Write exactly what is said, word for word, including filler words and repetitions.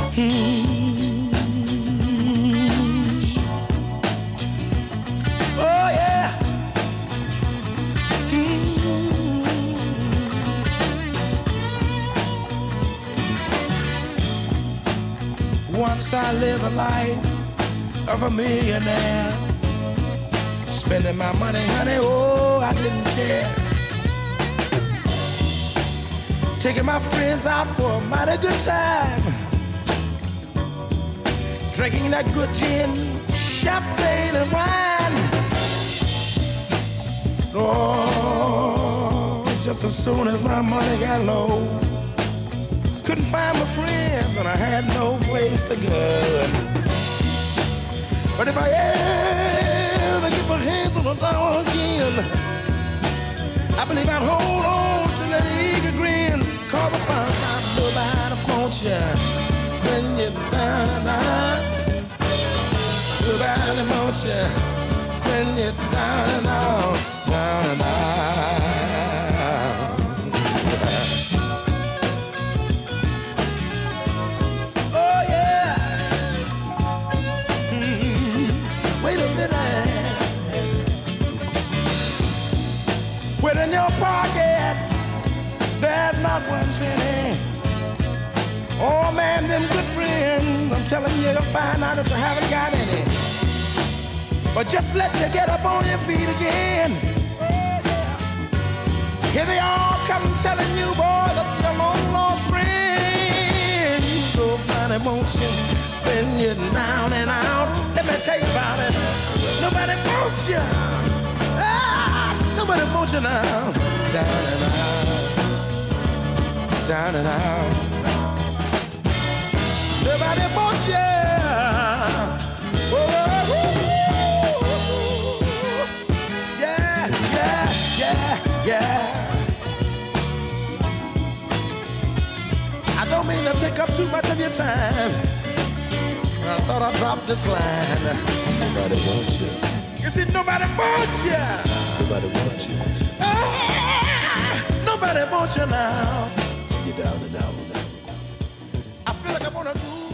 Hmm. Oh yeah. Hmm. Once I lived a life of a millionaire, spending my money, honey, oh, I didn't care. Taking my friends out for a mighty good time, drinking that good gin, champagne and wine. Oh, just as soon as my money got low, couldn't find my friends and I had no place to go. But if I ever get my hands on a dollar again, I believe I'd hold on to that eager grin. Cause I found out nobody wants you when you're down and out. Nobody wants you when you're down and out, down and out. Oh yeah. Mm-hmm. Wait a minute. When in your pocket there's not one penny. Oh man, them good friends, I'm telling you, you'll find out that you haven't got any. But just let you get up on your feet again. Here they all come telling you, boy, that you're long lost friend. Nobody wants you when you're down and out. Let me tell you about it. Nobody wants you. Ah, nobody wants you now. Down and out. Down and out. Nobody wants you. Oh, oh, oh. Yeah, yeah, yeah, yeah. I don't mean to take up too much of your time. I thought I'd drop this line. Nobody wants you. You see, nobody wants you. Nobody wants you. Ah, nobody wants you now. You're down and out. I feel like I wanna do